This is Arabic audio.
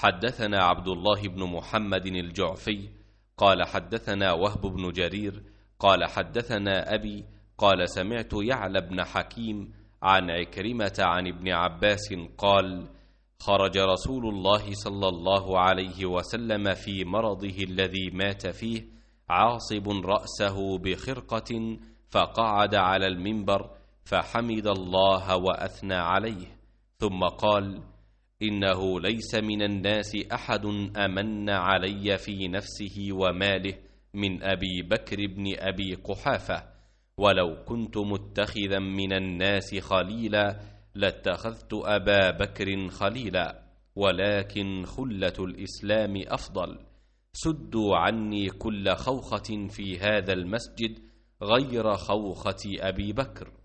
حدثنا عبد الله بن محمد الجعفي قال حدثنا وهب بن جرير قال حدثنا أبي قال سمعت يعلى بن حكيم عن عكرمة عن ابن عباس قال خرج رسول الله صلى الله عليه وسلم في مرضه الذي مات فيه عاصب رأسه بخرقة، فقعد على المنبر فحمد الله وأثنى عليه، ثم قال إنه ليس من الناس أحد أمن علي في نفسه وماله من أبي بكر بن أبي قحافة، ولو كنت متخذا من الناس خليلا لاتخذت أبا بكر خليلا، ولكن خلة الإسلام أفضل. سدوا عني كل خوخة في هذا المسجد غير خوخة أبي بكر.